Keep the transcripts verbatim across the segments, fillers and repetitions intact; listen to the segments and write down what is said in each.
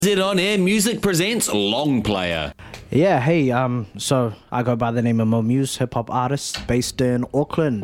Z On Air Music presents Long Player. Yeah, hey, um, so I go by the name of Mo Muse, hip hop artist based in Auckland.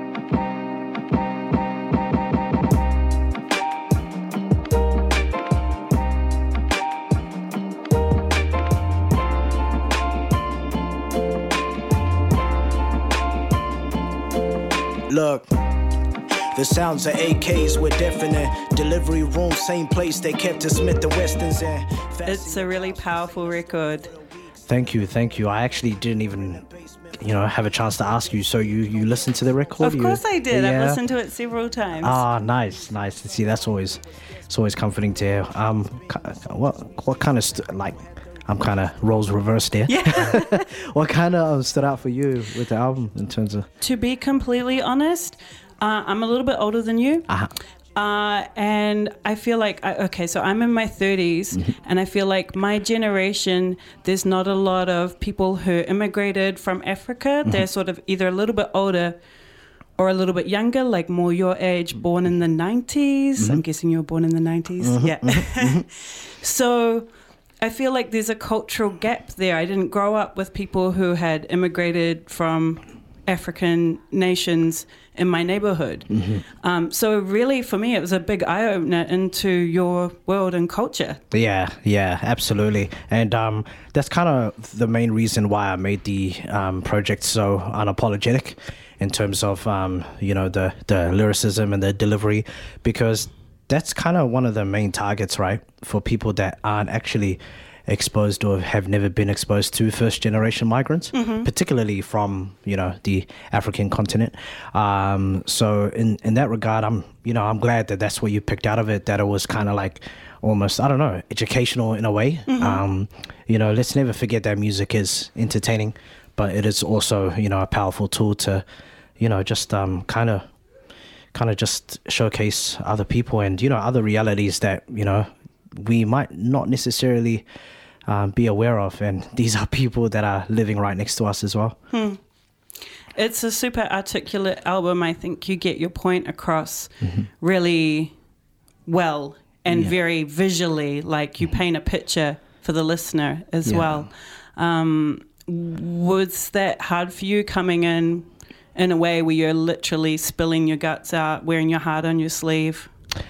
Look, the sounds of A Ks were deafening. Delivery room, same place they kept to Smith the Westons in. It's a really powerful record. Thank you, thank you. I actually didn't even, you know, have a chance to ask you. So you, you listened to the record? Of course you, I did. yeah. I've listened to it several times. Ah, nice, nice. See, that's always, it's always comforting to hear. Um, what, what kind of st- like? I'm kind of roles reversed there. Yeah. What kind of um, stood out for you with the album in terms of? To be completely honest, uh, I'm a little bit older than you. Uh-huh. Uh, and I feel like, I, okay, so I'm in my thirties, mm-hmm. and I feel like my generation, there's not a lot of people who immigrated from Africa. Mm-hmm. They're sort of either a little bit older or a little bit younger, like more your age, born in the nineties. Mm-hmm. I'm guessing you were born in the nineties. Mm-hmm. Yeah. Mm-hmm. So I feel like there's a cultural gap there. I didn't grow up with people who had immigrated from African nations in my neighborhood. Mm-hmm. Um, so really, for me, it was a big eye-opener into your world and culture. Yeah, yeah, absolutely. And um, that's kind of the main reason why I made the um, project so unapologetic in terms of, um, you know, the, the lyricism and the delivery, because that's kind of one of the main targets, right, for people that aren't actually exposed or have never been exposed to first generation migrants, mm-hmm. particularly from, you know, the African continent. Um, so in, in that regard, I'm, you know, I'm glad that that's what you picked out of it, that it was kind of like almost, I don't know, educational in a way. Mm-hmm. Um, you know, let's never forget that music is entertaining, but it is also, you know, a powerful tool to, you know, just um, kind of, kind of just showcase other people and, you know, other realities that, you know, we might not necessarily um, be aware of. And these are people that are living right next to us as well. Hmm. It's a super articulate album. I think you get your point across mm-hmm. really well and yeah. very visually, like you mm-hmm. paint a picture for the listener as yeah. well. Um, was that hard for you coming in in a way where you're literally spilling your guts out, wearing your heart on your sleeve?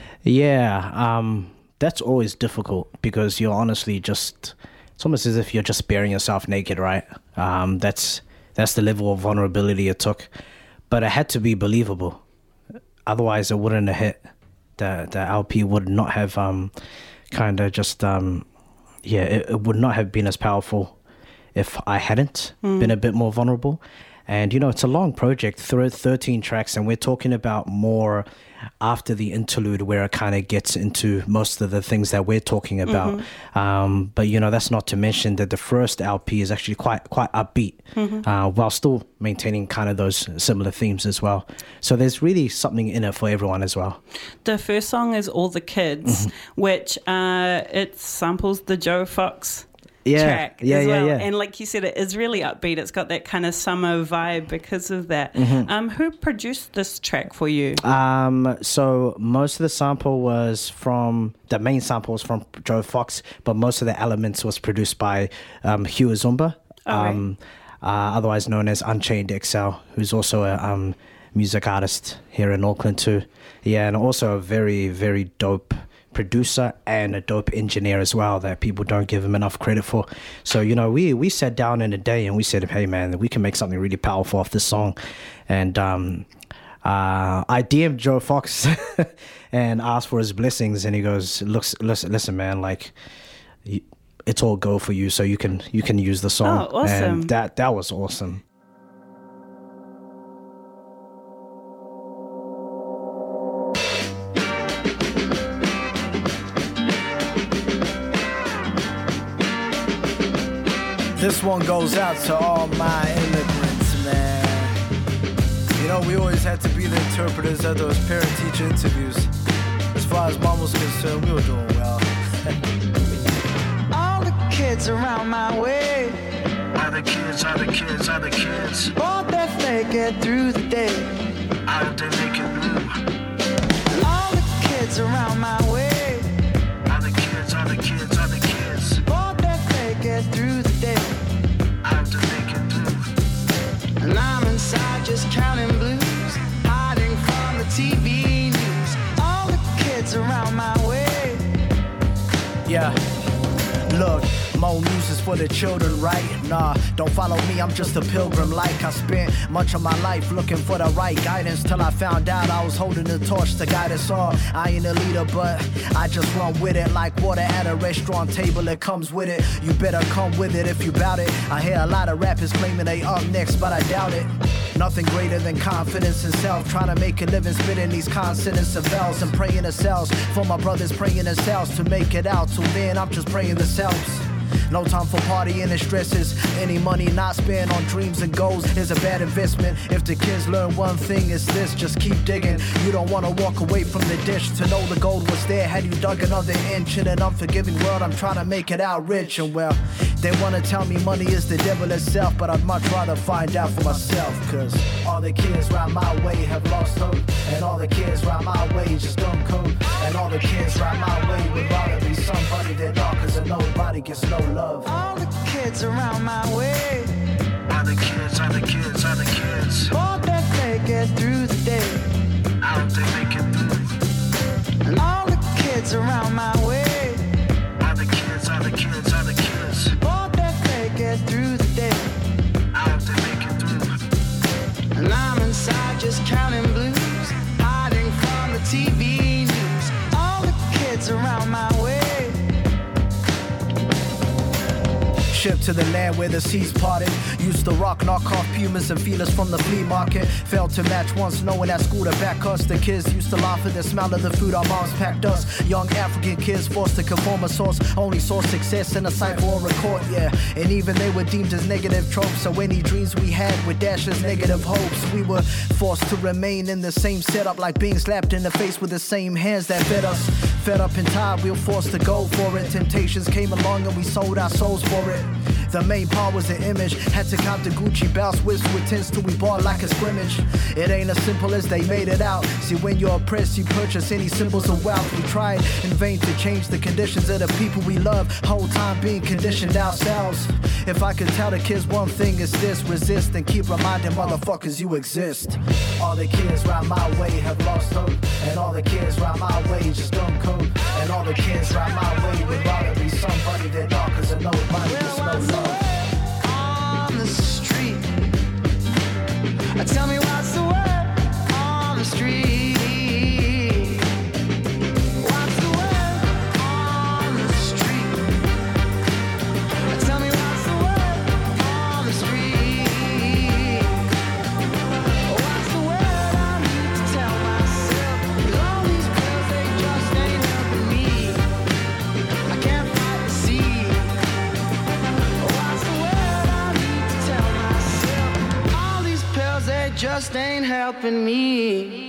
Yeah, um, that's always difficult because you're honestly just, it's almost as if you're just baring yourself naked, right? Um, that's that's the level of vulnerability it took. But it had to be believable. Otherwise, it wouldn't have hit. The, the L P would not have um, kind of just, um, yeah, it, it would not have been as powerful if I hadn't mm. been a bit more vulnerable. And, you know, it's a long project, thirteen tracks, and we're talking about more after the interlude where it kind of gets into most of the things that we're talking about. Mm-hmm. Um, but, you know, that's not to mention that the first L P is actually quite quite upbeat, mm-hmm. uh, while still maintaining kind of those similar themes as well. So there's really something in it for everyone as well. The first song is All the Kids, mm-hmm. which uh, it samples the Joe Fox Yeah, track yeah, as well. yeah, yeah. And like you said, it is really upbeat. It's got that kind of summer vibe because of that. Mm-hmm. Um, who produced this track for you? Um, so most of the sample was from, the main sample was from Joe Fox, but most of the elements was produced by um, Hugh Azumba, oh, um, right. uh, otherwise known as Unchained X L, who's also a um, music artist here in Auckland too. Yeah, and also a very, very dope producer and a dope engineer as well that people don't give him enough credit for. So, you know, we we sat down in a day and we said, hey man, we can make something really powerful off this song. And um uh I D M'd Joe Fox and asked for his blessings, and he goes, looks listen listen man, like it's all go for you, so you can you can use the song. Oh, awesome. And that that was awesome. This one goes out to all my immigrants, man. You know, we always had to be the interpreters of those parent-teacher interviews. As far as mom was concerned, we were doing well. All the kids around my way, all the kids, all the kids, all the kids, won't they make it through the day? How did they make it through? All the kids around my way, all the kids, all the kids, all the Yeah. Look, more muses for the children, right? Nah, don't follow me, I'm just a pilgrim. Like I spent much of my life looking for the right guidance, till I found out I was holding the torch to guide us all. I ain't a leader, but I just run with it like water at a restaurant table. It comes with it. You better come with it if you bout it. I hear a lot of rappers claiming they up next, but I doubt it. Nothing greater than confidence in self. Trying to make a living spitting these consonants of vowels and praying to cells. For my brothers praying in cells to make it out. Till then I'm just praying the selves. No time for partying and stresses. Any money not spent on dreams and goals is a bad investment. If the kids learn one thing, it's this: just keep digging. You don't want to walk away from the dish to know the gold was there. Had you dug another inch in an unforgiving world, I'm trying to make it out rich. And well, they want to tell me money is the devil itself, but I'd much rather find out for myself. Cause all the kids round my way have lost hope, and all the kids round my way just don't cope. And all the kids round my way would rather be somebody that all, cause nobody gets no love. All the kids around my way, Are the kids, are the kids, are the kids? hope that they get through the day. I hope they make it through. And all the kids around my way, Are the kids, are the kids, are the kids? hope that they get through the day. I hope they make it through. And I'm inside just counting blues, hiding from the T V news. All the kids around my way. Shipped to the land where the seas parted. Used to rock, knock off Pumas and feelers from the flea market. Failed to match once knowing at school to back us. The kids used to laugh at the smell of the food our moms packed us. Young African kids forced to conform a source. Only saw success in a cipher or a court, yeah. And even they were deemed as negative tropes. So any dreams we had were dashed as negative hopes. We were forced to remain in the same setup, like being slapped in the face with the same hands that fed us. Fed up and tired, we were forced to go for it. Temptations came along and we sold our souls for it. The main part was the image. Had to count the Gucci belts, whips with tins till we bought like a scrimmage. It ain't as simple as they made it out. See, when you're oppressed, you purchase any symbols of wealth. We tried in vain to change the conditions of the people we love. Whole time being conditioned ourselves. If I could tell the kids one thing, it's this: resist and keep reminding motherfuckers you exist. All the kids round my way have lost hope, and all the kids round my way just don't cope. And all the kids round my way would rather be somebody that dark cause of nobody gets no love. On the street, tell me what's the word on the street. What's the word on the street? Tell me what's the word on the street. What's the word I need to tell myself? 'Cause all these pills, they just ain't helping me. I can't fight the sea. What's the word I need to tell myself? All these pills, they just ain't helping me.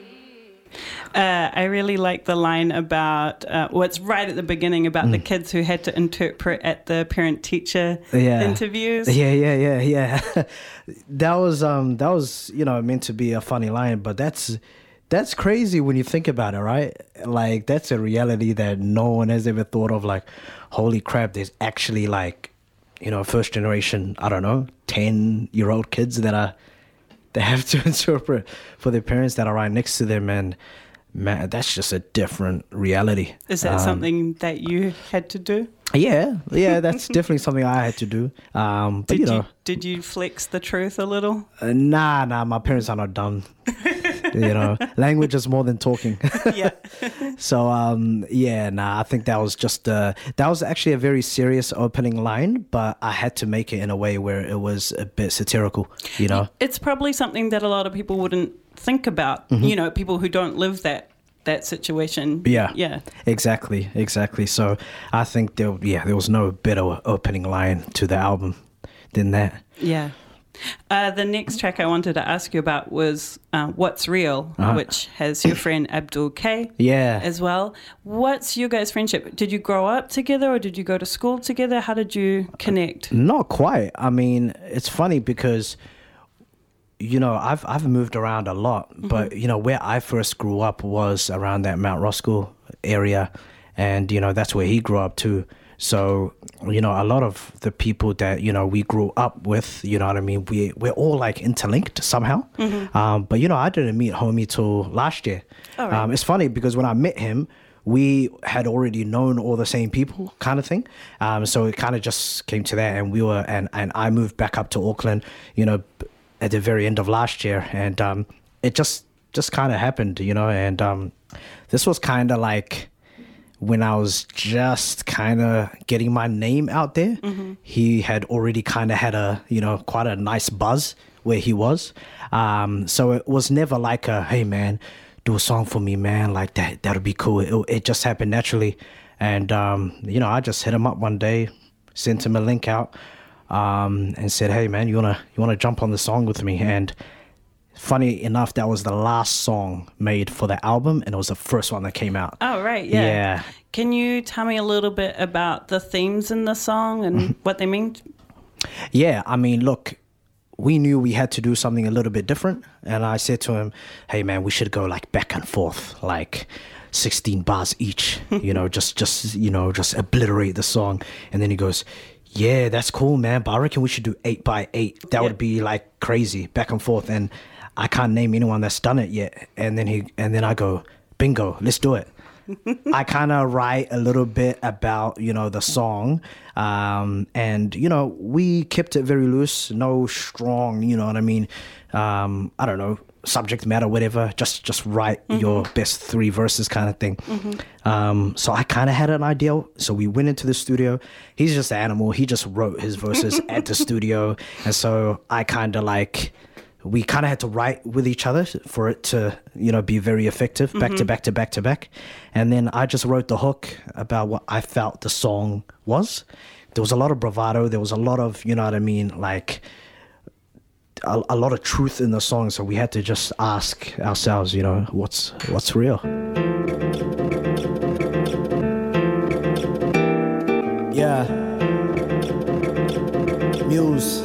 Uh, I really like the line about uh, what's right at the beginning about the kids who had to interpret at the parent-teacher Yeah. interviews. Yeah, yeah, yeah, yeah. that was um that was, you know, meant to be a funny line, but that's that's crazy when you think about it, right? Like, that's a reality that no one has ever thought of. Like, holy crap, there's actually, like, you know, first generation, I don't know, ten year old kids that are they have to interpret for their parents that are right next to them, and man, that's just a different reality. Is that Um, something that you had to do? Yeah, yeah, that's definitely something I had to do. Um, but Did you know, you did you flex the truth a little? uh, nah, nah, my parents are not dumb. You know, language is more than talking. Yeah. So, um, yeah, nah, I think that was just uh, that was actually a very serious opening line, but I had to make it in a way where it was a bit satirical. You know, It's probably something that a lot of people wouldn't think about. You know, people who don't live that that situation. Yeah. Yeah. Exactly, exactly. So I think there, yeah, there was no better opening line to the album than that. Yeah. Uh, the next track I wanted to ask you about was uh, What's Real, Uh-huh. which has your friend Abdul K Yeah. as well. What's your guys' friendship? Did you grow up together or did you go to school together? How did you connect? Not quite. I mean, it's funny because, you know, I've I've moved around a lot, but you know, where I first grew up was around that Mount Roskill area, and you know, that's where he grew up too. So, you know, a lot of the people that, you know, we grew up with, you know what I mean, we we're all like interlinked somehow. Um, but you know, I didn't meet homie till last year. Oh, right. Um, it's funny because when I met him, we had already known all the same people, kind of thing. Um, so it kind of just came to that, and we were, and and I moved back up to Auckland, you know, at the very end of last year, and um, it just just kind of happened, you know, and um, this was kind of like when I was just kind of getting my name out there. Mm-hmm. He had already kind of had a, you know, quite a nice buzz where he was. Um, so it was never like a, hey man, do a song for me, man. Like that, that'll be cool. It, it just happened naturally. And, um, you know, I just hit him up one day, sent him a link out, um, and said, hey man, you want to, you want to jump on the song with me? And funny enough, that was the last song made for the album, and it was the first one that came out. Oh, right, yeah. Yeah. Can you tell me a little bit about the themes in the song and what they mean? Yeah, I mean, look, we knew we had to do something a little bit different, and I said to him, hey man, we should go like back and forth, like sixteen bars each, you know, just, just, you know, just obliterate the song. And then he goes, yeah, that's cool, man, but I reckon we should do eight by eight. That Yeah. would be like crazy, back and forth. And I can't name anyone that's done it yet. And then he, and then I go, bingo, let's do it. I kind of write a little bit about, you know, the song. Um, and, you know, we kept it very loose, no strong, you know what I mean? Um, I don't know, subject matter, whatever. Just just write mm-hmm. your best three verses kind of thing. Mm-hmm. Um, so I kind of had an idea. So we went into the studio. He's just an animal. He just wrote his verses at the studio. And so I kind of like... we kind of had to write with each other for it to, you know, be very effective, back mm-hmm. to back to back to back. And then I just wrote the hook about what I felt the song was. There was a lot of bravado. There was a lot of, you know what I mean, like a, a lot of truth in the song. So we had to just ask ourselves, you know, what's what's real? Yeah. Muse.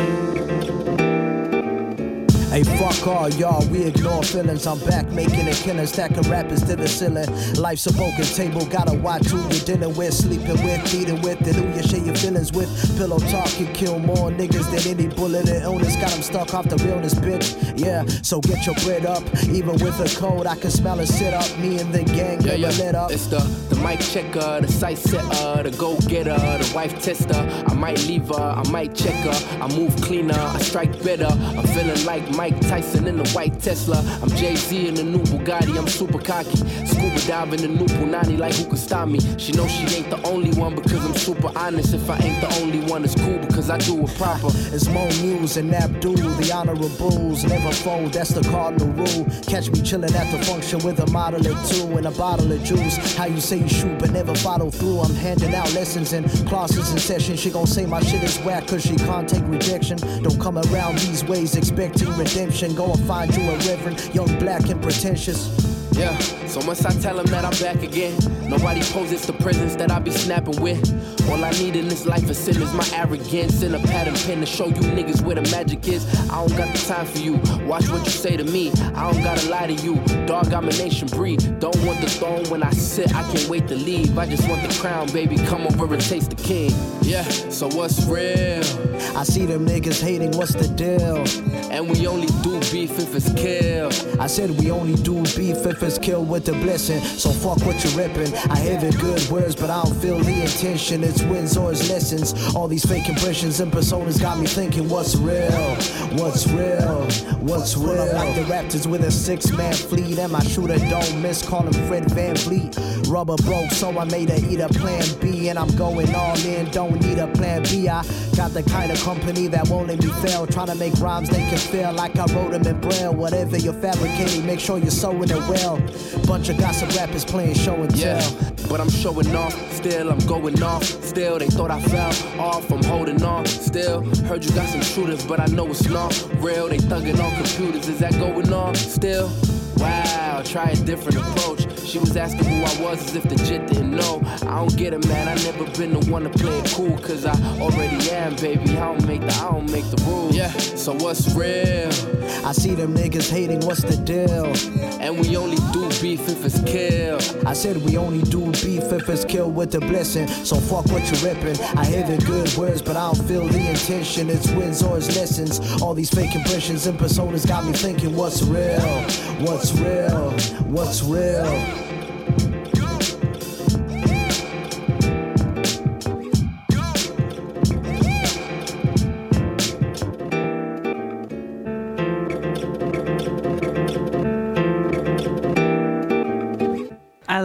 Hey, fuck all y'all, we ignore feelings. I'm back making a killing, stacking rappers to the ceiling. Life's a broken table, gotta watch who you're dealing with, sleeping with, eating with, and who you share your feelings with. Pillow talk can kill more niggas than any bullet and illness. Got them stuck off the realness, bitch. Yeah, so get your bread up. Even with a cold, I can smell it sit up. Me and the gang Yeah, never yeah. lit up. It's the, the mic checker, the sight setter, the go-getter, the wife tester. I might leave her, I might check her. I move cleaner, I strike better. I'm feeling like Mike Tyson in the white Tesla. I'm Jay-Z in the new Bugatti, I'm super cocky. Scuba diving the new Punani like who could stop me? She knows she ain't the only one because I'm super honest. If I ain't the only one, it's cool because I do it proper. It's Mo Muse and Abdul, the honorables never fold, that's the cardinal rule. Catch me chilling at the function with a model or two and a bottle of juice. How you say you shoot but never follow through. I'm handing out lessons in classes and sessions. She gon' say my shit is whack cause she can't take rejection. Don't come around these ways expecting redemption. Go and find you a reverend, young, black and pretentious. Yeah, so once I tell them that I'm back again, nobody poses the presence that I be snapping with. All I need in this life is sin is my arrogance and a pattern pen to show you niggas where the magic is. I don't got the time for you, watch what you say to me. I don't gotta lie to you, dog, I'm a nation breed. Don't want the throne when I sit, I can't wait to leave. I just want the crown, baby, come over and taste the king. Yeah, so what's real? I see them niggas hating, what's the deal? And we only do beef if it's kill. I said we only do beef if it's killed with the blessing. So fuck what you're ripping. I hear the good words, but I don't feel the intention. It's wins or it's lessons. All these fake impressions and personas got me thinking, what's real? What's real? What's real? I'm like the Raptors with a six-man fleet, and my shooter don't miss. Call him Fred Van Vliet. Rubber broke, so I made her eat a plan B, and I'm going all in. Don't need a plan B. I got the kind of company that won't let me fail. Trying to make rhymes they can feel like I wrote them in braille. Whatever you're fabricating, make sure you're sewing it well. Bunch of gossip rappers playing show and tell. Yeah, but I'm showing off, still I'm going off. Still they thought I fell off, I'm holding on. Still, heard you got some shooters, but I know it's not real. They thugging on computers, is that going on? Still, wow, try a different approach. She was asking who I was as if the jit didn't know. I don't get it, man, I never been the one to play it cool, cause I already am, baby. I don't make the, I don't make the rules. Yeah, so what's real? I see them niggas hating, what's the deal? And we only do beef if it's kill. I said we only do beef if it's killed with the blessing. So fuck what you're ripping. I hear the good words, but I don't feel the intention. It's wins or it's lessons. All these fake impressions and personas got me thinking, what's real? What's real? What's real?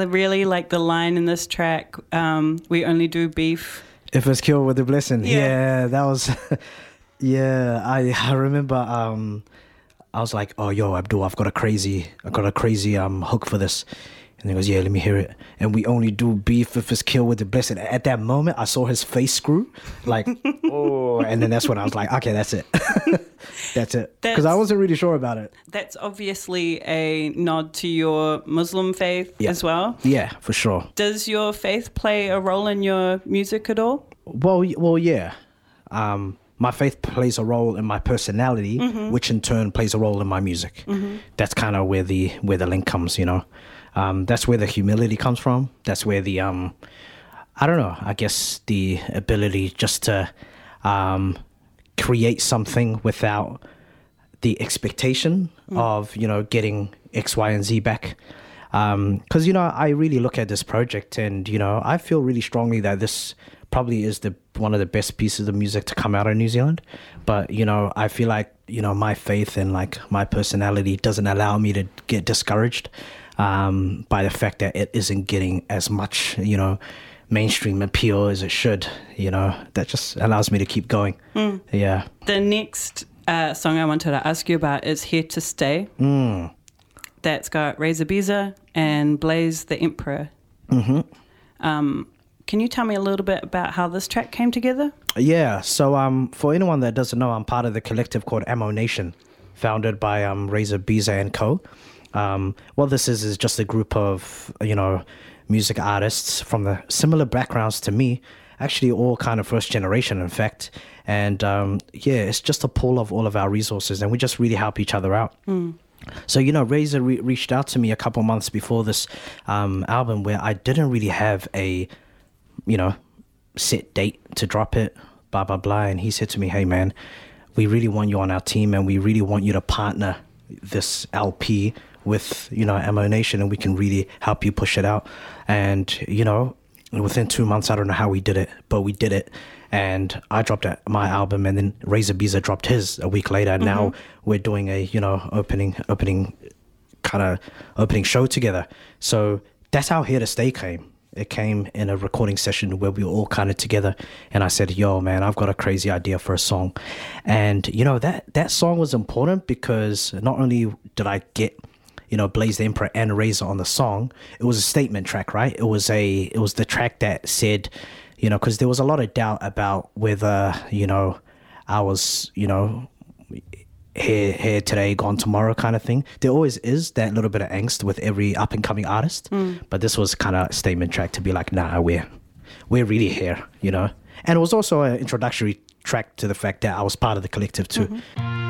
I really like the line in this track, um, we only do beef. If it's killed with a blessing. Yeah. Yeah, that was... yeah, I, I remember... Um, I was like, oh, yo, Abdul, I've got a crazy... I've got a crazy um hook for this. And he goes, yeah, let me hear it. And we only do beef if it's killed with the blessing. At that moment, I saw his face screw. Like, oh. And then that's when I was like, okay, that's it. That's it. Because I wasn't really sure about it. That's obviously a nod to your Muslim faith Yeah. as well. Yeah, for sure. Does your faith play a role in your music at all? Well, y- well, yeah. Um, my faith plays a role in my personality, Mm-hmm. which in turn plays a role in my music. That's kind of where the where the link comes, you know. Um, that's where the humility comes from. That's where the um, I don't know. I guess the ability just to um, create something without the expectation of, you know, getting X, Y, and Z back. Because, you know, I really look at this project and, you know, I feel really strongly that this probably is the one of the best pieces of music to come out of New Zealand. But, you know, I feel like, you know, my faith and like my personality doesn't allow me to get discouraged um, by the fact that it isn't getting as much, you know, mainstream appeal as it should. You know, that just allows me to keep going. Mm. Yeah. The next uh, song I wanted to ask you about is Here to Stay. Mm. That's got Razor Biza and Blaze the Emperor. Mm-hmm. Um, can you tell me a little bit about how this track came together? Yeah, so um, for anyone that doesn't know, I'm part of the collective called Ammo Nation, founded by um, Razor Biza and co. Um, what this is is just a group of, you know, music artists from the similar backgrounds to me, actually all kind of first generation, in fact. And um, yeah, it's just a pool of all of our resources, and we just really help each other out. Mm. So, you know, Razor re- reached out to me a couple months before this um, album where I didn't really have a, you know, set date to drop it, blah, blah, blah. And he said to me, hey, man, we really want you on our team and we really want you to partner this L P with, you know, Ammo Nation, and we can really help you push it out. And, you know, within two months, I don't know how we did it, but we did it. And I dropped a, my album, and then Razor Biza dropped his a week later. And now we're doing a, you know, opening, opening kind of opening show together. So that's how Here to Stay came. It came in a recording session where we were all kind of together. And I said, yo, man, I've got a crazy idea for a song. And, you know, that, that song was important because not only did I get, you know, Blaze the Emperor and Razor on the song, it was a statement track, right? It was a, it was the track that said, you know, because there was a lot of doubt about whether, you know, I was, you know, here, here today, gone tomorrow kind of thing. There always is that little bit of angst with every up and coming artist. Mm. But this was kind of a statement track to be like, nah, we're, we're really here, you know. And it was also an introductory track to the fact that I was part of the collective too. Mm-hmm.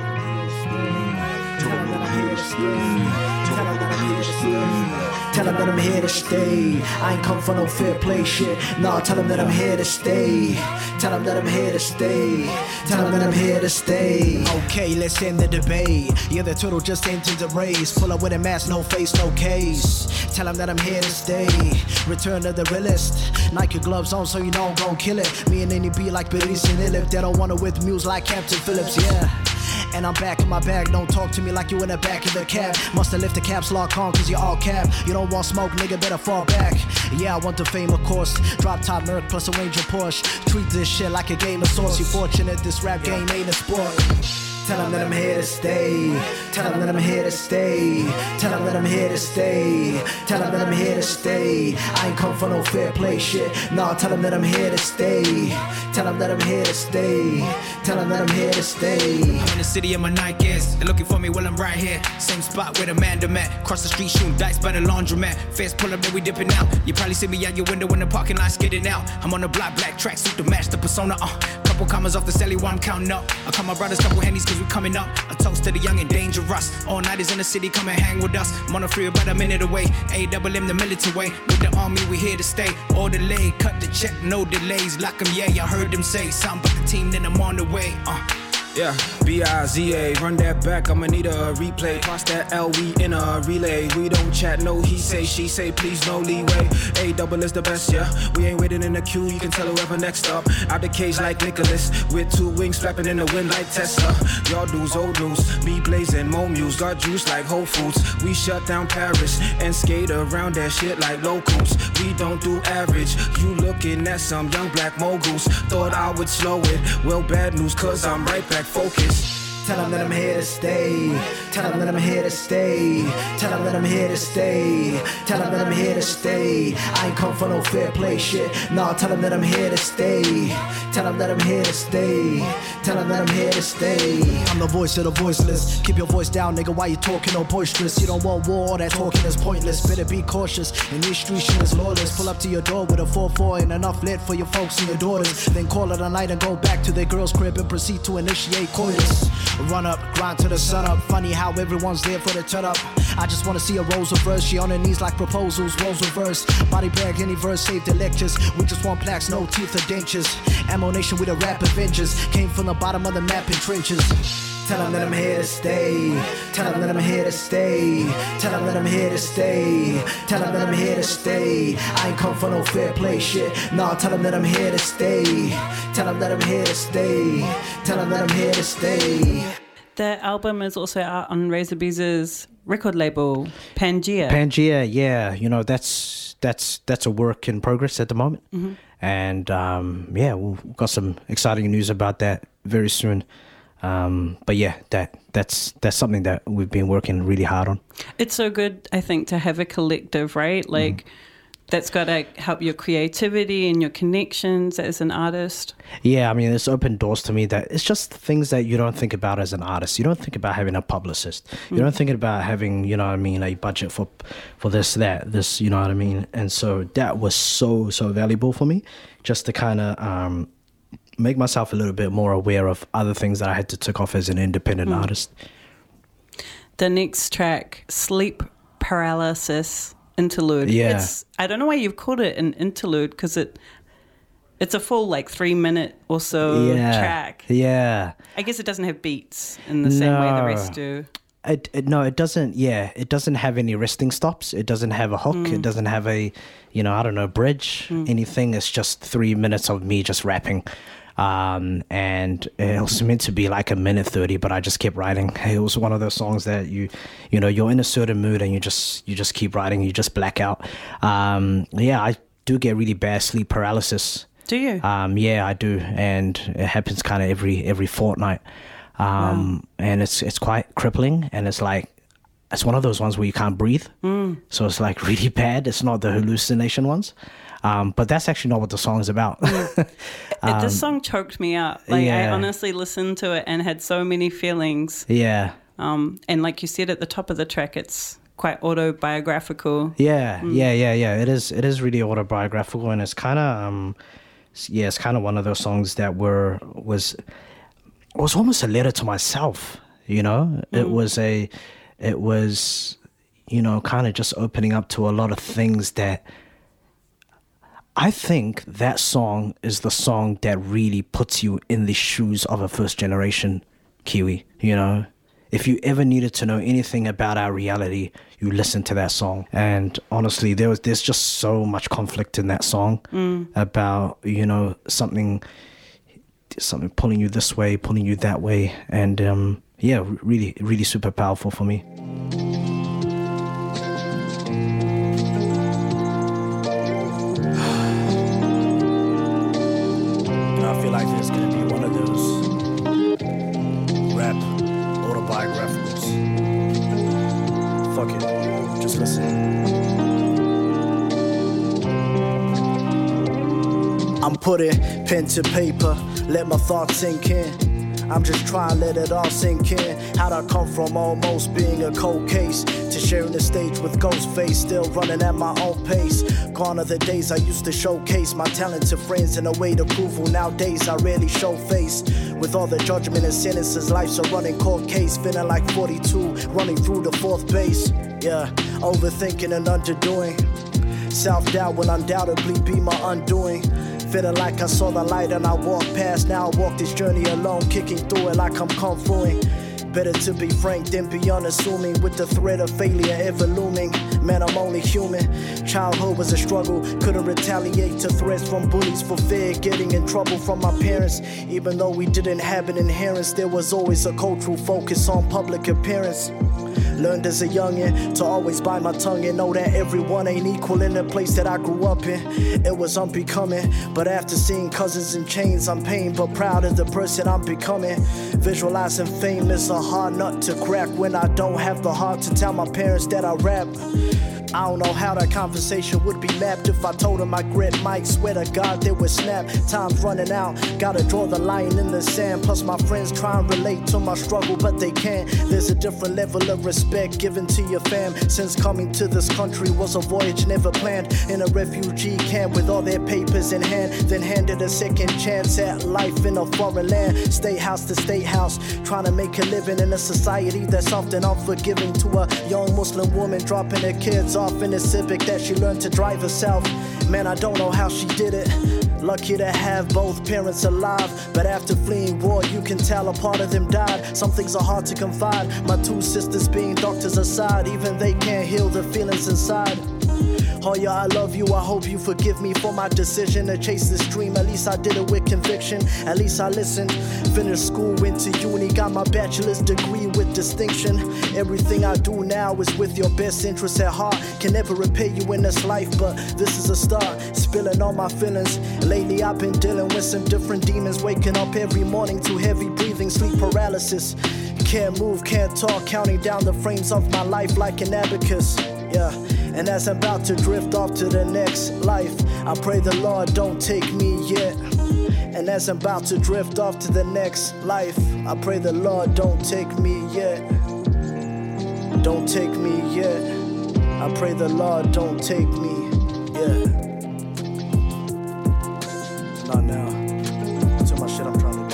Tell them that I'm here to stay. I ain't come for no fair play shit. Nah, tell them that I'm here to stay. Tell them that I'm here to stay. Tell them that I'm here to stay. Okay, let's end the debate. Yeah, the turtle just entered the race. Pull up with a mask, no face, no case. Tell them that I'm here to stay. Return to the realist. Nike gloves on so you know I'm gon' kill it. Me and any be like Beres and Illip. They don't wanna with muse like Captain Phillips, yeah. And I'm back in my bag, don't talk to me like you in the back of the cab. Musta lift the caps lock on cause you're all cap. You don't want smoke, nigga, better fall back. Yeah, I want the fame, of course. Drop top Merc plus a Ranger Porsche. Treat this shit like a game of sorts. You fortunate this rap game ain't a sport. Tell them that I'm here to stay. Tell them that I'm here to stay. Tell them that I'm here to stay. Tell them that I'm here to stay. I ain't come for no fair play shit. Nah, tell them that I'm here to stay. Tell them that I'm here to stay. Tell them that I'm here to stay. I'm in the city of my Nikes. They're looking for me while I'm right here. Same spot where the man met. Cross the street shooting dice by the laundromat. Fast pull up, then we dipping out. You probably see me out your window when the parking lot's getting out. I'm on the block, black track suit to match the persona. Uh, couple commas off the celly while I'm counting up. I call my brothers, couple hennies cause we coming up. A toast to the young and dangerous. All nighters in the city, come and hang with us. I'm on the free about a minute away. A double M the military way. With the army, we here to stay. All delay, cut the check, no delays. Lock 'em, yeah, I heard them say something about the team, then I'm on the way. Uh, Yeah, B I Z A, run that back, I'ma need a replay. Pass that L, we in a relay. We don't chat, no he say, she say, please no leeway. A double is the best, yeah. We ain't waiting in the queue, you can tell whoever next up. Out the cage like Nicholas, with two wings flapping in the wind like Tesla. Y'all dudes, old news, me blazing, Mo Muse, got juice like Whole Foods. We shut down Paris and skate around that shit like locals. We don't do average, you looking at some young black moguls. Thought I would slow it, well bad news cause I'm right back focused. Tell them that I'm here to stay. Tell them that I'm here to stay. Tell them that I'm here to stay. Tell them that I'm here to stay. I ain't come for no fair play shit. Nah, tell them that I'm here to stay. Tell them that I'm here to stay. Tell them that I'm here to stay. I'm the voice of the voiceless. Keep your voice down, nigga, why you talking all boisterous? You don't want war, all that talking is pointless. Better be cautious, in these streets shit is lawless. Pull up to your door with a four four and enough lit for your folks and your daughters. Then call it a night and go back to their girl's crib and proceed to initiate coitus. Run up, grind to the sun up. Funny how everyone's there for the turn up. I just wanna see a rose reverse. She on her knees like proposals, roles reverse. Body bag, any verse, save the lectures. We just want plaques, no teeth or dentures. Ammo Nation with the rap Avengers. Came from the bottom of the map in trenches. Tell them that I'm here to stay. Tell them that I'm here to stay. Tell them that I'm here to stay. Tell them that I'm here to stay. I ain't come for no fair play shit. Nah, tell them that I'm here to stay. Tell them that I'm here to stay. Tell them that I'm here to stay. The album is also out on Razorbeez's record label, Pangea. Pangea, yeah, you know that's that's that's a work in progress at the moment, Mm-hmm. and um, yeah, we've got some exciting news about that very soon. Um, but yeah, that that's that's something that we've been working really hard on. It's so good, I think, to have a collective, right? Like, mm. that's got to help your creativity and your connections as an artist. Yeah, I mean, it's opened doors to me that it's just things that you don't think about as an artist. You don't think about having a publicist. You mm. don't think about having, you know what I mean, a budget for for this, that, this, you know what I mean? And so that was so, so valuable for me, just to kind of um, make myself a little bit more aware of other things that I had to tick off as an independent mm. artist. The next track, Sleep Paralysis Interlude. Yeah. It's, I don't know why you've called it an interlude, because it it's a full like three minute or so yeah. track. Yeah. I guess it doesn't have beats in the same no. way the rest do. It, it, no, it doesn't. Yeah, it doesn't have any resting stops. It doesn't have a hook. Mm. It doesn't have a, you know, I don't know, bridge, mm. anything. It's just three minutes of me just rapping. Um, and it was meant to be like a minute thirty, but I just kept writing. It was one of those songs that you, you know, you're in a certain mood and you just, you just keep writing. You just black out. Um, yeah, I do get really bad sleep paralysis. Do you? Um, yeah, I do, and it happens kind of every every fortnight. Um, wow. And it's it's quite crippling, and it's like it's one of those ones where you can't breathe. Mm. So it's like really bad. It's not the hallucination ones. Um, but that's actually not what the song is about. Mm. um, this song choked me up. Like yeah. I honestly listened to it and had so many feelings. Yeah. Um, and like you said at the top of the track, it's quite autobiographical. Yeah, mm. yeah, yeah, yeah. It is. It is really autobiographical, and it's kind of, um, yeah, it's kind of one of those songs that were was was almost a letter to myself. You know, mm. it was a, it was, you know, kind of just opening up to a lot of things that. I think that song is the song that really puts you in the shoes of a first generation Kiwi, you know. If you ever needed to know anything about our reality, you listen to that song. And honestly, there was there's just so much conflict in that song mm. about, you know, something something pulling you this way, pulling you that way. And um, yeah, really, really super powerful for me. I feel like there's gonna be one of those rap autobiographicals. Fuck it, just listen. I'm putting pen to paper, let my thoughts sink in. I'm just trying to let it all sink in. How'd I come from almost being a cold case to sharing the stage with Ghostface, still running at my own pace. Gone are the days I used to showcase my talent to friends in a way to approval. Nowadays I rarely show face. With all the judgment and sentences, life's a running court case. Feeling like forty-two, running through the fourth base. Yeah, overthinking and underdoing. Self-doubt will undoubtedly be my undoing. Feeling like I saw the light and I walked past. Now I walk this journey alone, kicking through it like I'm kung fuing. Better to be frank than be unassuming, with the threat of failure ever looming. Man, I'm only human. Childhood was a struggle, couldn't retaliate to threats from bullies for fear, getting in trouble from my parents. Even though we didn't have an inheritance, there was always a cultural focus on public appearance. Learned as a youngin' to always bite my tongue and know that everyone ain't equal in the place that I grew up in. It was unbecoming, but after seeing cousins in chains, I'm pained but proud of the person I'm becoming. Visualizing fame is a hard nut to crack when I don't have the heart to tell my parents that I rap. I don't know how that conversation would be mapped if I told them I grit mic. Swear to God they would snap. Time's running out, gotta draw the line in the sand. Plus my friends try and relate to my struggle, but they can't. There's a different level of respect given to your fam. Since coming to this country was a voyage never planned. In a refugee camp with all their papers in hand, then handed a second chance at life in a foreign land. State house to state house, trying to make a living in a society that's often unforgiving. To a young Muslim woman dropping her kids off in a Civic that she learned to drive herself. Man, I don't know how she did it. Lucky to have both parents alive, but after fleeing war, you can tell a part of them died. Some things are hard to confide. My two sisters being doctors aside, even they can't heal the feelings inside. Oh yeah, I love you, I hope you forgive me for my decision to chase this dream. At least I did it with conviction, at least I listened. Finished school, went to uni, got my bachelor's degree with distinction. Everything I do now is with your best interests at heart. Can never repay you in this life, but this is a start. Spilling all my feelings. Lately I've been dealing with some different demons. Waking up every morning to heavy breathing, sleep paralysis. Can't move, can't talk, counting down the frames of my life like an abacus. Yeah. And as I'm about to drift off to the next life, I pray the Lord don't take me yet. And as I'm about to drift off to the next life, I pray the Lord don't take me yet. Don't take me yet. I pray the Lord don't take me yet. Not now. That's my shit I'm trying to do.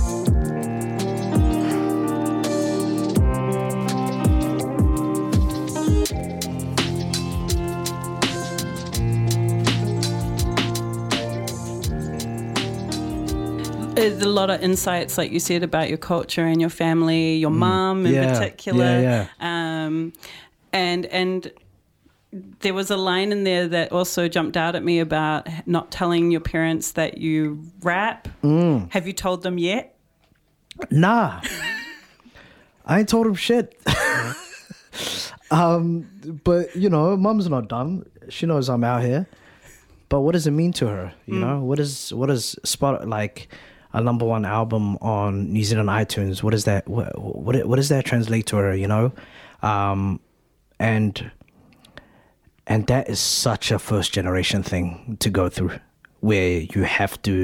There's a lot of insights, like you said, about your culture and your family, your mum in Yeah, particular. yeah, Um, and and there was a line in there that also jumped out at me about not telling your parents that you rap. Mm. Have you told them yet? Nah. I ain't told him shit. um, but, you know, mum's not dumb. She knows I'm out here. But what does it mean to her? You Mm. know, what is what is spot like a number one album on New Zealand iTunes? What is that? What what, what does that translate to her? You know, um, and and that is such a first generation thing to go through, where you have to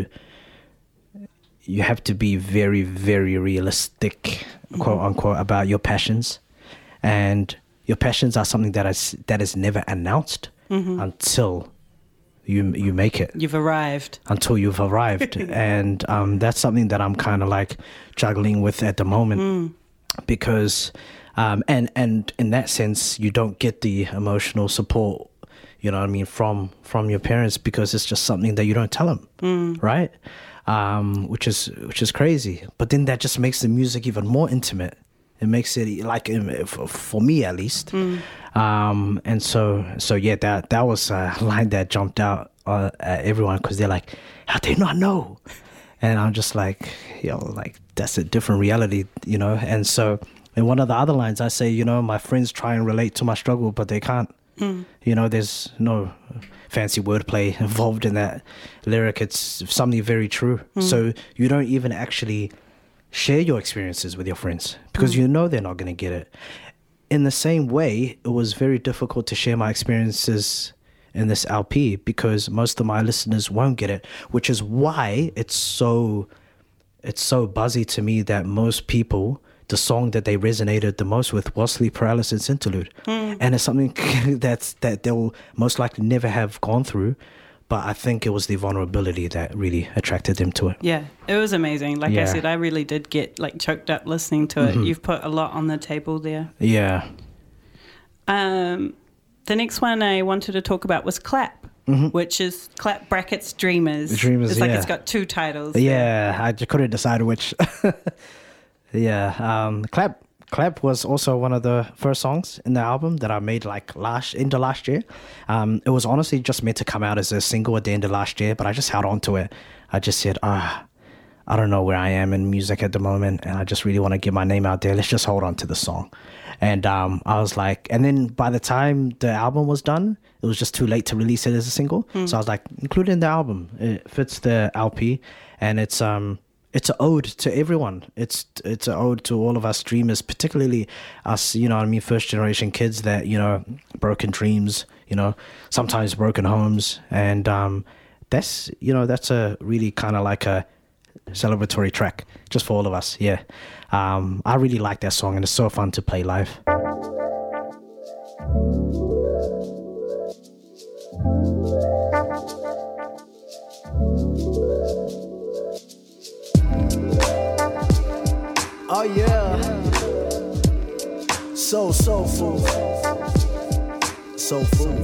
you have to be very very realistic, quote unquote, about your passions, and your passions are something that is that is never announced Mhm. until you you make it. You've arrived. Until you've arrived. And um, that's something that I'm kind of like juggling with at the moment. Mm. Because, um, and, and in that sense, you don't get the emotional support, you know what I mean, from, from your parents, because it's just something that you don't tell them, Mm. right? Um, which is, which is crazy. But then that just makes the music even more intimate. It makes it like, um, for for me at least. Mm. Um, and so, so yeah, that, that was a line that jumped out uh, at everyone, because they're like, how do you not know? And I'm just like, yo, like, that's a different reality, you know? And so in one of the other lines, I say, you know, my friends try and relate to my struggle, but they can't. Mm. You know, there's no fancy wordplay involved in that lyric. It's something very true. Mm. So you don't even actually share your experiences with your friends, because Mm. you know they're not going to get it. In the same way, it was very difficult to share my experiences in this L P, because most of my listeners won't get it, which is why it's so it's so buzzy to me that most people, the song that they resonated the most with was Sleep Paralysis Interlude. Mm. And it's something that's that they'll most likely never have gone through, but I think it was the vulnerability that really attracted them to it. Yeah, it was amazing. Like I Yeah. said, I really did get like choked up listening to it. Mhm. You've put a lot on the table there. Yeah. Um, the next one I wanted to talk about was Clap. which is clap brackets Dreamers. Dreamers, It's like yeah. it's got two titles. there. Yeah, I just couldn't decide which. yeah, um, clap. Clap was also one of the first songs in the album that I made like last into last year. Um, it was honestly just meant to come out as a single at the end of last year, but I just held on to it. I just said, ah, I don't know where I am in music at the moment, and I just really want to get my name out there. Let's just hold on to the song. And um, I was like, and then by the time the album was done, it was just too late to release it as a single. So I was like, include it in the album. It fits the L P, and it's um. It's an ode to everyone. It's it's an ode to all of us dreamers, particularly us, you know what I mean, first generation kids that, you know, broken dreams, you know, sometimes broken homes. And um, that's, you know, that's a really kind of like a celebratory track just for all of us. Yeah. Um, I really like that song, and it's so fun to play live. Oh yeah. So soulful. Soulful.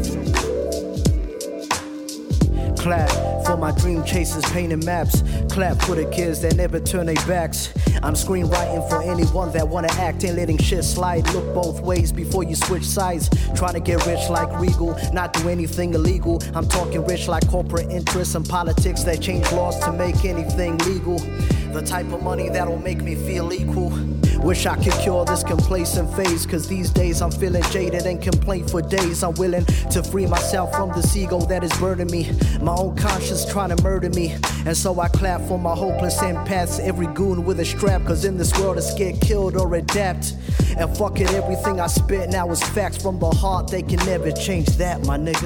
Clap for my dream chasers painting maps. Clap for the kids that never turn their backs. I'm screenwriting for anyone that wanna act and letting shit slide. Look both ways before you switch sides. Trying to get rich like Regal, not do anything illegal. I'm talking rich like corporate interests and politics that change laws to make anything legal. The type of money that'll make me feel equal. Wish I could cure this complacent phase, cause these days I'm feeling jaded and complain for days. I'm willing to free myself from this ego that is burdening me. My own conscience trying to murder me. And so I clap for my hopeless empaths, every goon with a strap, cause in this world it's get killed or adapt. And fuck it, everything I spit now is facts from the heart. They can never change that, my nigga.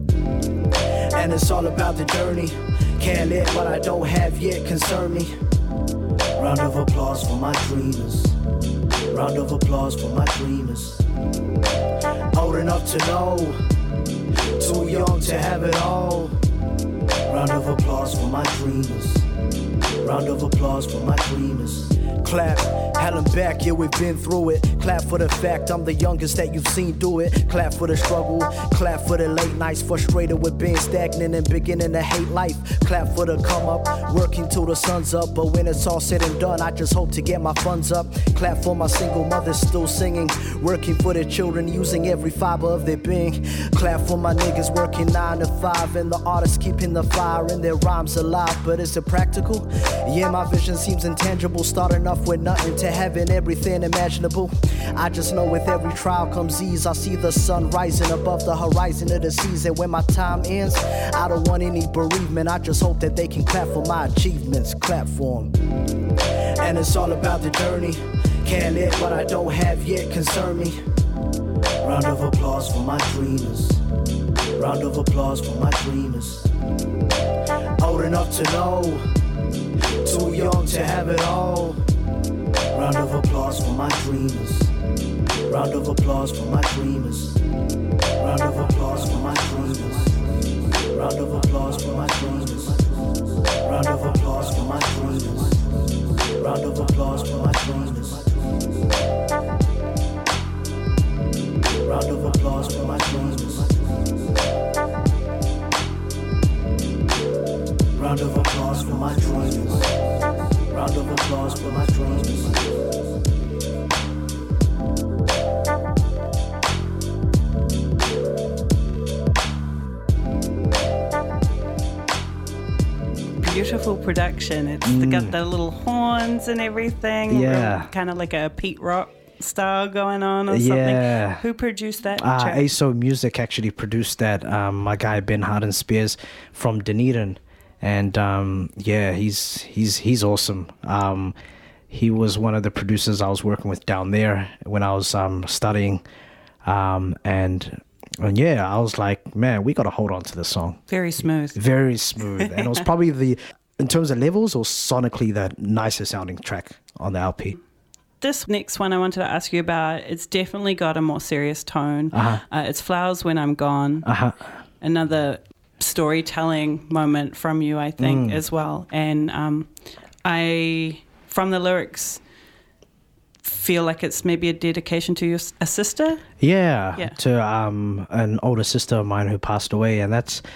And it's all about the journey. Can't let what I don't have yet concern me. Round of applause for my dreamers. Round of applause for my dreamers. Old enough to know, too young to have it all. Round of applause for my dreamers. Round of applause for my dreamers. Clap, Helen back, yeah, we've been through it. Clap for the fact I'm the youngest that you've seen do it. Clap for the struggle, clap for the late nights, frustrated with being stagnant and beginning to hate life. Clap for the come up, working till the sun's up. But when it's all said and done, I just hope to get my funds up. Clap for my single mothers still singing, working for their children, using every fiber of their being. Clap for my niggas working nine to five, and the artists keeping the fire in their rhymes alive. But is it practical? Yeah, my vision seems intangible, starting off with nothing to having everything imaginable. I just know with every trial comes ease. I see the sun rising above the horizon of the seas, and when my time ends, I don't want any bereavement. I just hope that they can clap for my achievements. Clap for them. And it's all about the journey. Can't let what I don't have yet concern me. Round of applause for my dreamers. Round of applause for my dreamers. Old enough to know, too young to have it all. Round of applause for my dreamers. Round of applause for my dreamers. Round of applause for my dreamers. Round of applause for my dreamers. Round of applause for my dreamers. Round of applause for my dreamers. Round of applause for my dreamers. Round of applause for my dreamers. Round of applause for my dreamers. Beautiful production. It's mm. got the little horns and everything. Yeah. Kind of like a Pete Rock style going on or Yeah. something. Who produced that Uh, track? A S O Music actually produced that. Um, my guy Ben Harden Spears from Dunedin, and um, yeah, he's he's he's awesome. Um, he was one of the producers I was working with down there when I was um, studying, um, and and yeah, I was like, man, we got to hold on to this song. Very smooth. Very smooth, and it was probably the, in terms of levels or sonically, the nicest sounding track on the L P. This next one I wanted to ask you about, it's definitely got a more serious tone. Uh-huh. Uh, it's Flowers When I'm Gone. Uh-huh. Another storytelling moment from you, I think, Mm. as well. And um, I, from the lyrics, feel like it's maybe a dedication to your s- a sister. Yeah, Yeah. to um, an older sister of mine who passed away, and that's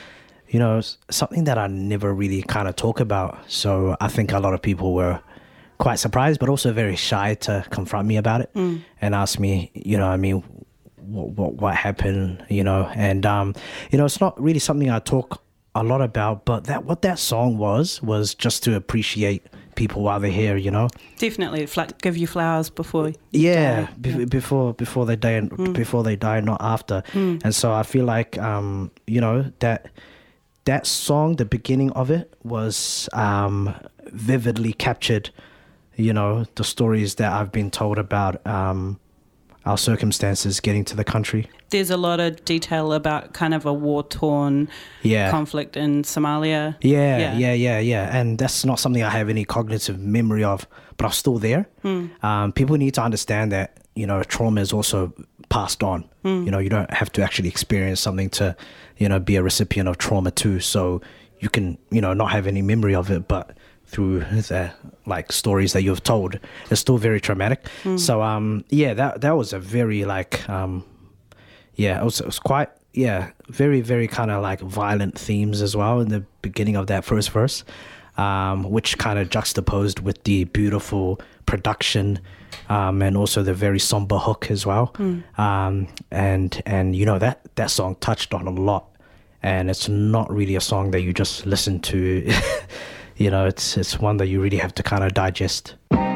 you know, s- something that I never really kind of talk about. So I think a lot of people were quite surprised, but also very shy to confront me about it and ask me, you know, I mean, what, what, what happened, you know, and, um, you know, it's not really something I talk a lot about, but that what that song was, was just to appreciate people while they're here, you know? Definitely fla- give you flowers before you Yeah, die. be- before before they die, before they die, not after. And so I feel like, um, you know, that that song, the beginning of it was um, vividly captured, you know, the stories that I've been told about um, our circumstances getting to the country. There's a lot of detail about kind of a war-torn Yeah. conflict in Somalia. Yeah, Yeah. yeah, yeah, yeah, And that's not something I have any cognitive memory of, but I'm still there. Um, people need to understand that, you know, trauma is also passed on. You know, you don't have to actually experience something to, you know, be a recipient of trauma too. So you can, you know, not have any memory of it, but through the like stories that you've told, it's still very traumatic. So um, yeah, that that was a very like um, yeah, it was, it was quite, yeah, very, very kind of like violent themes as well in the beginning of that first verse, um, which kind of juxtaposed with the beautiful production um, and also the very somber hook as well. Um, and, and, you know, that, that song touched on a lot, and it's not really a song that you just listen to. You know, it's, it's one that you really have to kind of digest.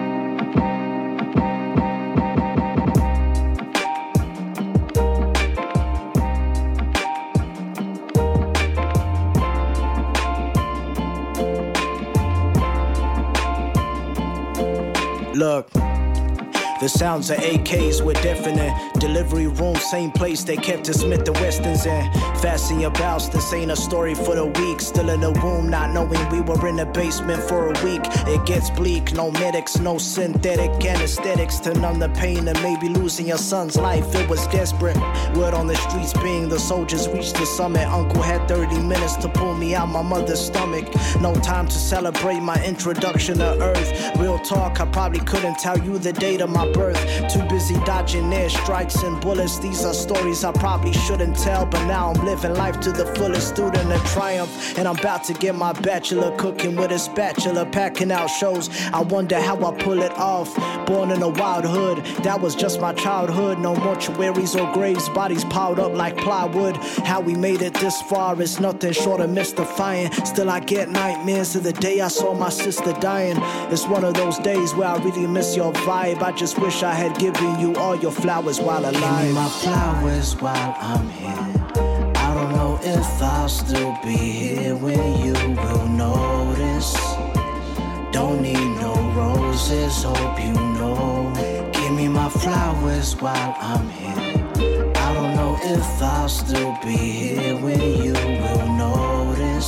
Look, the sounds of A Ks were deafening. Delivery room, same place they kept the Smith and Westons in. Fasten your belts, this ain't a story for the weak. Still in the womb, not knowing we were in the basement for a week. It gets bleak, no medics, no synthetic anesthetics to numb the pain and maybe losing your son's life. It was desperate. Word on the streets being the soldiers reached the summit. Uncle had thirty minutes to pull me out my mother's stomach. No time to celebrate my introduction to Earth. Real talk, I probably couldn't tell you the date of my birth. Too busy dodging airstrikes and bullets. These are stories I probably shouldn't tell, but now I'm living life to the fullest, student of triumph. And I'm about to get my bachelor, cooking with a spatula, packing out shows. I wonder how I pull it off. Born in a wild hood, that was just my childhood. No mortuaries or graves, bodies piled up like plywood. How we made it this far is nothing short of mystifying. Still I get nightmares of the day I saw my sister dying. It's one of those days where I really miss your vibe. I just wish I had given you all your flowers while alive. Give me my flowers while I'm here. I don't know if I'll still be here when you will notice. Don't need no roses, hope you know. Give me my flowers while I'm here. I don't know if I'll still be here when you will notice.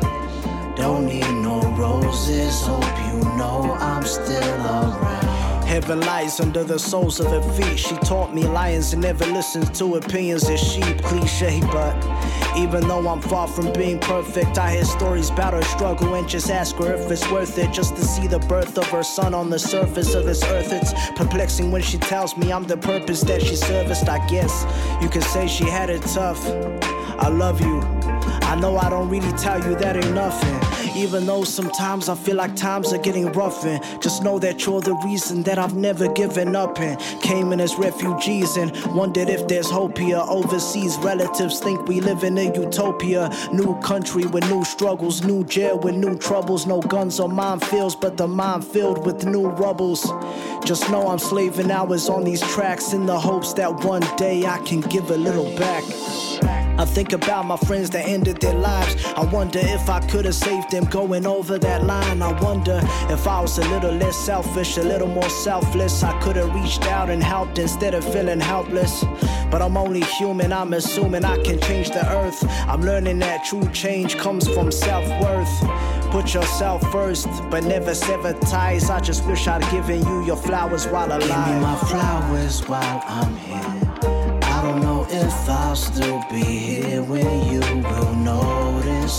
Don't need no roses, hope you know I'm still around. Heaven lies under the soles of her feet. She taught me lions and never listens to opinions of sheep. Cliche, but even though I'm far from being perfect, I hear stories about her struggle and just ask her if it's worth it. Just to see the birth of her son on the surface of this earth. It's perplexing when she tells me I'm the purpose that she serviced. I guess you could say she had it tough. I love you. I know I don't really tell you that ain't nothing. Even though sometimes I feel like times are getting rough, and just know that you're the reason that I've never given up and came in as refugees and wondered if there's hope here. Overseas relatives think we live in a utopia. New country with new struggles, new jail with new troubles. No guns or minefields, but the mind filled with new rubbles. Just know I'm slaving hours on these tracks in the hopes that one day I can give a little back. I think about my friends that ended their lives. I wonder if I could have saved them going over that line. I wonder if I was a little less selfish, a little more selfless. I could have reached out and helped instead of feeling helpless. But I'm only human, I'm assuming I can change the earth. I'm learning that true change comes from self-worth. Put yourself first, but never sever ties. I just wish I'd given you your flowers while alive. Give me my flowers while I'm here. I don't know if I'll still be here when you will notice.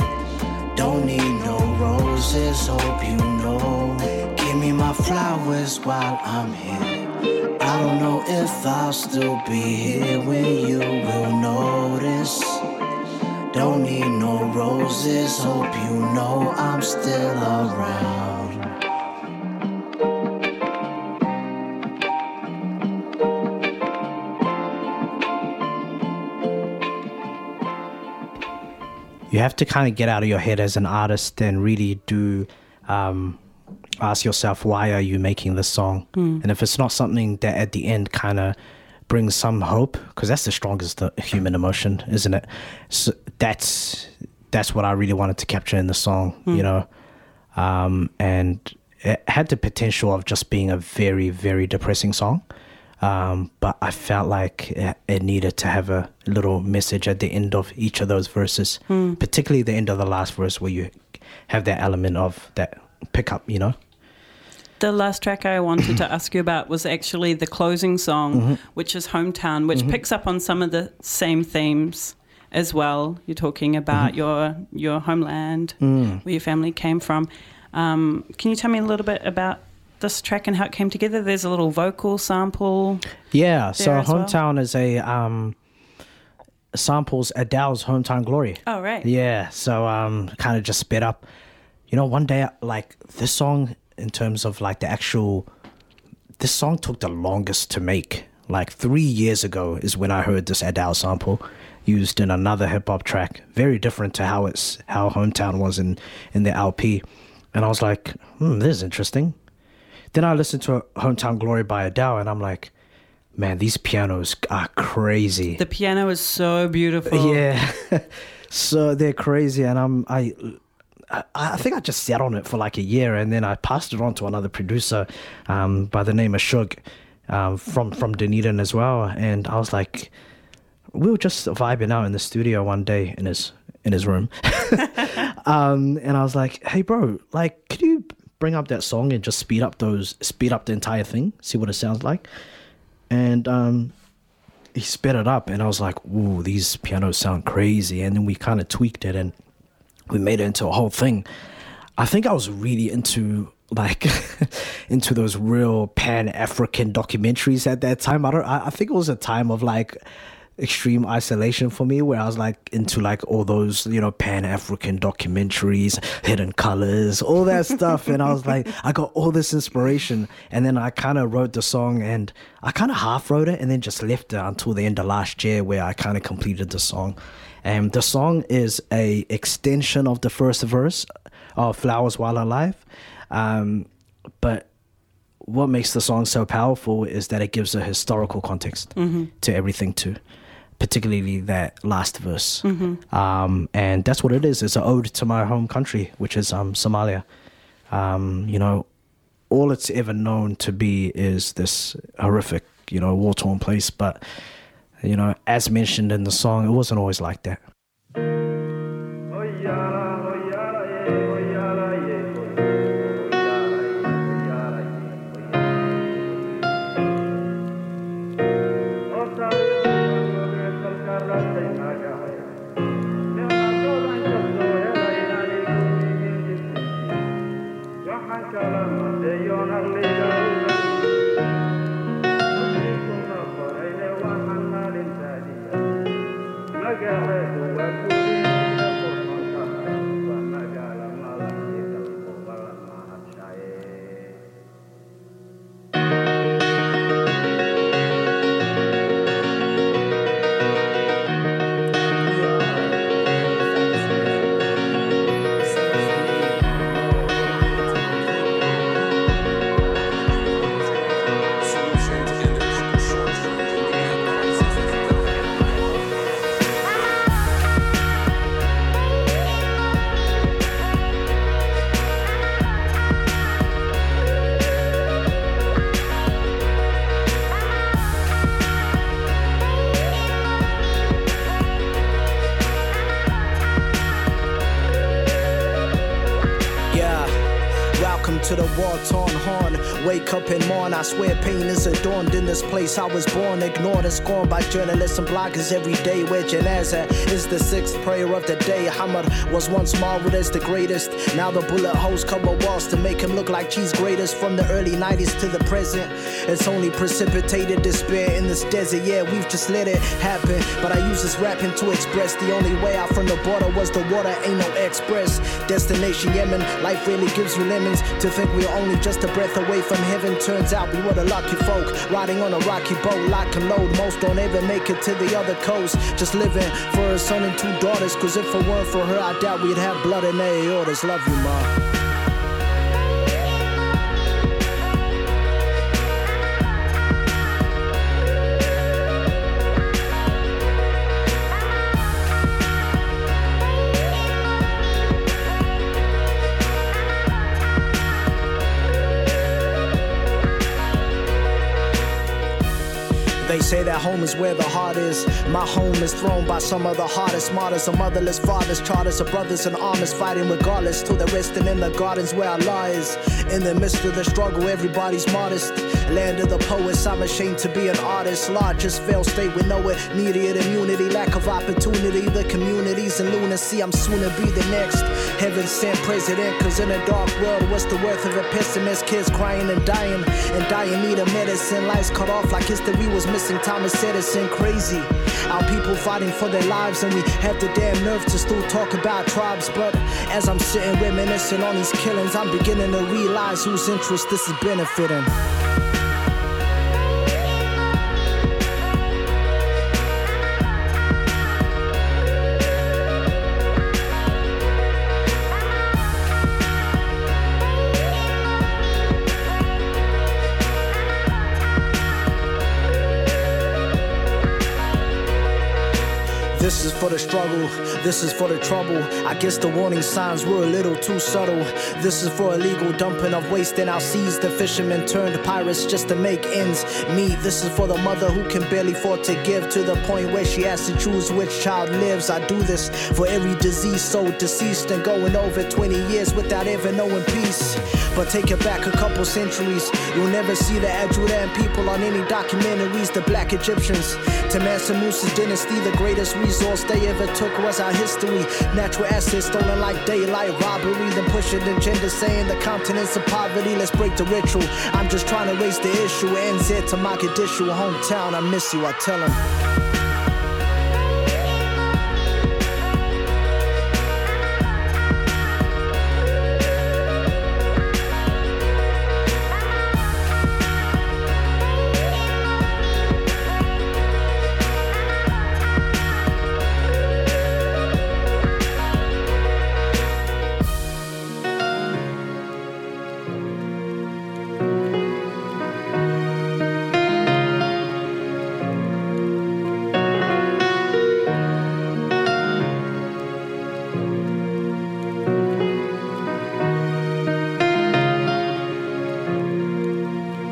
Don't need no roses, hope you know. Give me my flowers while I'm here. I don't know if I'll still be here when you will notice. don't need no roses. Hope you know I'm still around. You have to kind of get out of your head as an artist and really do um, ask yourself, why are you making this song? Mm. And if it's not something that at the end kind of brings some hope, because that's the strongest uh, human emotion, isn't it? So that's that's what I really wanted to capture in the song, Mm. you know. Um, and it had the potential of just being a very, very depressing song. Um, but I felt like it, it needed to have a little message at the end of each of those verses, Mm. particularly the end of the last verse where you have that element of that pickup, you know? The last track I wanted to ask you about was actually the closing song, Mhm. which is Hometown, which Mhm. picks up on some of the same themes as well. You're talking about Mhm. your your homeland, Mm. where your family came from. Um, can you tell me a little bit about this track and how it came together? There's a little vocal sample. Yeah, so there as well. Hometown is a um, samples Adele's Hometown Glory. Oh, right. Yeah, so um, kind of just sped up. You know, one day, like this song, in terms of like the actual, this song took the longest to make. Like three years ago is when I heard this Adele sample used in another hip hop track, very different to how it's how Hometown was in in the L P, and I was like, hmm, this is interesting. Then I listened to Hometown Glory by Adele, and I'm like, man, these pianos are crazy. The piano is so beautiful. Yeah, so they're crazy, and I'm I, I I think I just sat on it for like a year, and then I passed it on to another producer, um, by the name of Shug, um, from from Dunedin as well, and I was like, we were just vibing out in the studio one day in his in his room, um, and I was like, hey bro, like, could you bring up that song and just speed up those speed up the entire thing, see what it sounds like? And um he sped it up, and I was like, ooh, these pianos sound crazy. And then we kind of tweaked it, and we made it into a whole thing. I think I was really into like into those real pan-African documentaries at that time. I don't I, I think it was a time of like extreme isolation for me, where I was like into like all those, you know, pan-African documentaries, Hidden Colors, all that stuff. And I was like, I got all this inspiration, and then I kind of wrote the song, and I kind of half wrote it and then just left it until the end of last year, where I kind of completed the song. And the song is a extension of the first verse of Flowers While Alive, um, but what makes the song so powerful is that it gives a historical context Mhm. to everything too, particularly that last verse. Mhm. Um, and that's what it is. It's an ode to my home country, which is um, Somalia. Um, you know, all it's ever known to be is this horrific, you know, war-torn place. But, you know, as mentioned in the song, it wasn't always like that. Welcome to the war-torn horn. Wake up and mourn. I swear pain is adorned in this place I was born. Ignored and scorned by journalists and bloggers every day. Where Janazah is the sixth prayer of the day. Hamad was once marveled as the greatest. Now the bullet holes cover walls to make him look like cheese graters. From the early nineties to the present, it's only precipitated despair in this desert. Yeah, we've just let it happen. But I use this rapping to express the only way out from the border was the water. Ain't no express destination Yemen. Life really gives you lemons. To think we're only just a breath away from heaven. Turns out we were the lucky folk, riding on a rocky boat, lock and load. Most don't ever make it to the other coast. Just living for a son and two daughters. Cause if it weren't for her, I doubt we'd have blood in their aortas. Love you, ma. They say that home is where the heart is. My home is thrown by some of the hardest martyrs. Of motherless fathers, charters of brothers in arms, fighting regardless to the resting in the gardens where Allah is. In the midst of the struggle, everybody's modest. Land of the poets, I'm ashamed to be an artist. Largest failed state, we know it. Needed immunity, lack of opportunity. The communities in lunacy, I'm soon to be the next heaven sent president. Cause in a dark world, what's the worth of a pessimist? Kids crying and dying, and dying need a medicine. Lights cut off like history was missing. Thomas Edison, crazy. Our people fighting for their lives, and we have the damn nerve to still talk about tribes. But as I'm sitting reminiscing on these killings, I'm beginning to realize whose interest this is benefiting. This is for the struggle, this is for the trouble. I guess the warning signs were a little too subtle. This is for illegal dumping of waste in our seas. The fishermen turned pirates just to make ends meet. This is for the mother who can barely afford to give, to the point where she has to choose which child lives. I do this for every disease so deceased and going over twenty years without ever knowing peace. But take it back a couple centuries, you'll never see the Adjudan people on any documentaries. The black Egyptians, to Mansa Musa's dynasty, the greatest resource they ever took was our history. Natural assets stolen like daylight robbery, then push an agenda saying the continent's of poverty. Let's break the ritual. I'm just trying to raise the issue. N Z to Mogadishu, hometown, I miss you, I tell him.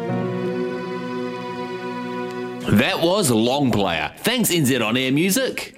That was Long Player. Thanks, N Z On Air Music.